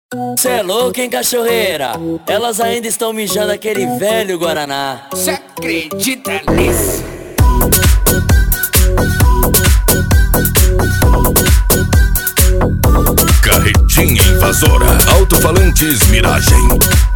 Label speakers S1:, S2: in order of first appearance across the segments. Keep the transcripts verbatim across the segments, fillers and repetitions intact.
S1: Cê é louco, hein, cachorreira? Elas ainda estão mijando aquele velho Guaraná.
S2: Cê acredita nisso?
S3: Carretinha invasora, alto-falantes Miragem.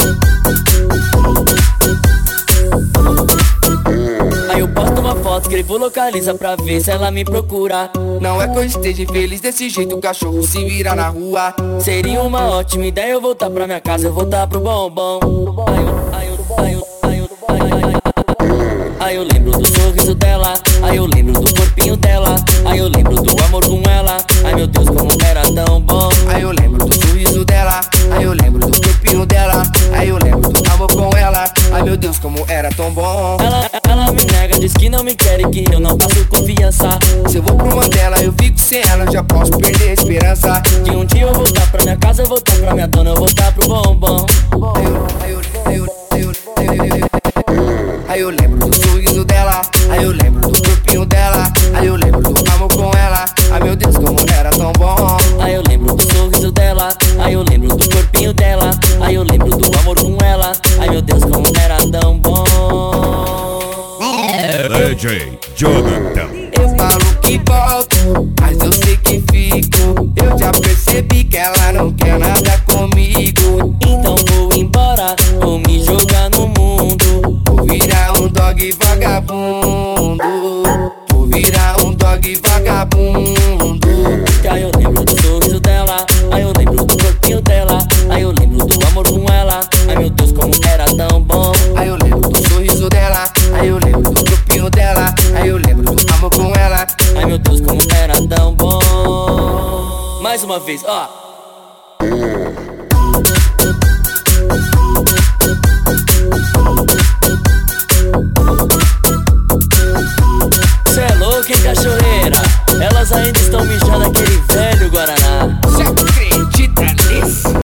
S1: Aí eu posto uma foto, escrevo localiza pra ver se ela me procura.
S2: Não é que eu esteja infeliz desse jeito, o cachorro se vira na rua.
S1: Seria uma ótima ideia eu voltar pra minha casa, eu voltar pro bombom. Aí eu, aí eu, aí eu, aí eu, aí eu, aí eu lembro do sorriso dela, aí eu lembro do corpinho dela, aí eu lembro do amor com ela. Ai meu Deus, como era tão bom.
S2: Aí eu lembro do sorriso dela, aí eu lembro do corpinho dela, aí eu lembro do amor com ela. Ai meu Deus, como era tão bom.
S1: Ela, ela me nega, diz que não me quer e que eu não passo confiança.
S2: Se eu vou pro Mandela, eu fico sem ela, eu já posso perder a esperança.
S1: Que um dia eu voltar pra minha casa, eu voltar pra minha dona, eu voltar pro bombom.
S2: Aí eu, aí eu, aí eu, aí eu, aí eu, aí eu lembro do sorriso dela, aí eu lembro do corpinho dela, aí eu lembro do amor com ela. Ai meu Deus, como era tão bom.
S1: Aí eu lembro do sorriso dela, aí eu lembro do corpinho dela, aí eu lembro do amor com ela. Ai meu Deus, como era tão bom.
S3: D J Jonathan.
S2: Eu falo que volto, mas eu sei que fico. Eu já percebi que ela não quer nada comigo.
S1: Então vou embora, vou me jogar no mundo.
S2: Vou virar um dog vagabundo. Vou virar um dog vagabundo.
S1: Que aí eu lembro do sorriso dela, aí eu lembro do corpinho dela, aí eu lembro do amor com ela. Ai meu Deus, como era tão bom.
S2: Aí eu lembro do sorriso dela, aí eu lembro do corpinho dela, aí eu lembro do amor com ela.
S1: Ai meu Deus, como era tão bom. Mais uma vez, ó. Cê é louco, hein, cachorreira? Elas ainda estão mijando aquele velho Guaraná.
S2: Cê acredita nisso?